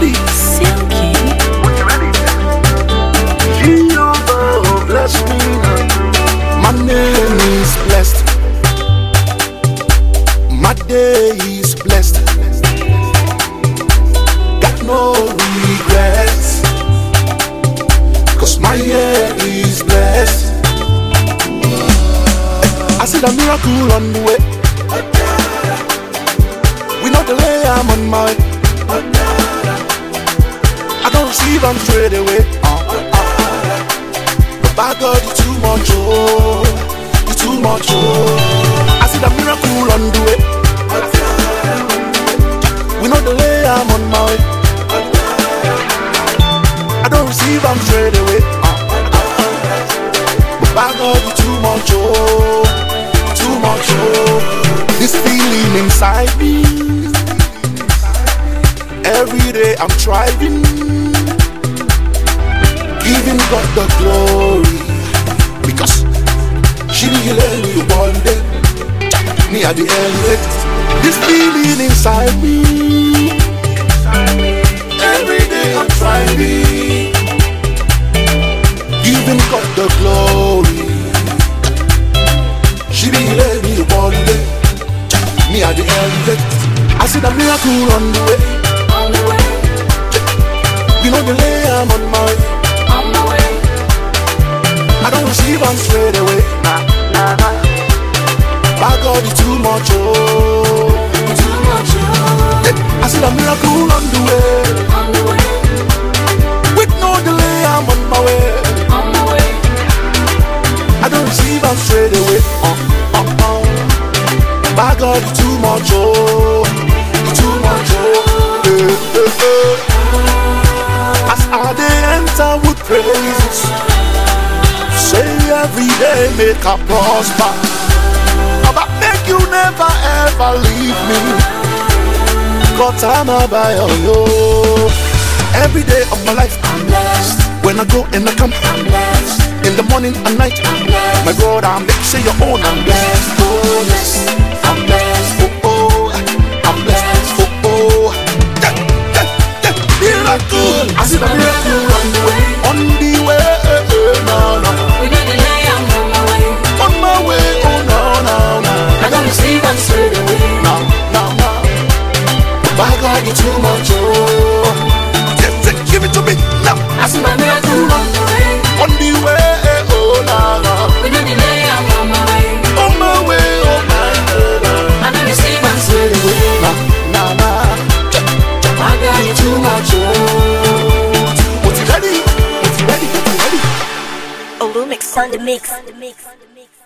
ready? Silky. Jehovah bless me now. My name is blessed. My day is blessed. Got no regrets, 'cause my year is blessed. I see the miracle on the way. We know the way I'm on my way. I don't receive them straight away. But by God, you too much, oh, you too much, oh. I see the miracle on the way. We know the way I'm on my way. I don't receive them straight away. But by God, you too much, oh, too much, oh. This feeling inside me, every day I'm striving, giving God the glory, because she will let me one day, me at the end. This feeling inside me, every day I'm striving, giving God the glory. She will let me one day, me at the end. I see the miracle on the way. You know the way I'm on my way. I don't receive them straight away. By God, it's too much, oh, too much, oh. I see the miracle on the way. With no delay, I'm on my way. I don't receive them straight away. By God, it's too much, oh, too much, oh. As I dey enter with praises, say every day make I prosper. But make you never ever leave me, 'cause I'm by you. Every day of my life I'm blessed. When I go and I come, I'm blessed. In the morning and night, I'm blessed. My brother, I'm blessed. Say your own, I'm blessed. Oh yes, I'm blessed. Oh oh, I'm blessed. Oh oh, miracle. I see the miracle on the way. On the way, no no. We know the lay, I'm on my way. On my way, oh no no no. I don't receive them straight away. No no no. By God, you're too much, oh. Yes, give it to me now. I see my miracle on the way. On the way, oh no no. We know the lay, I'm on my way. On my way, oh my God. I don't receive them straight away. No no no. My God, you're too much, oh. What's it ready? What's it ready? What's it ready? Olumix on the mix.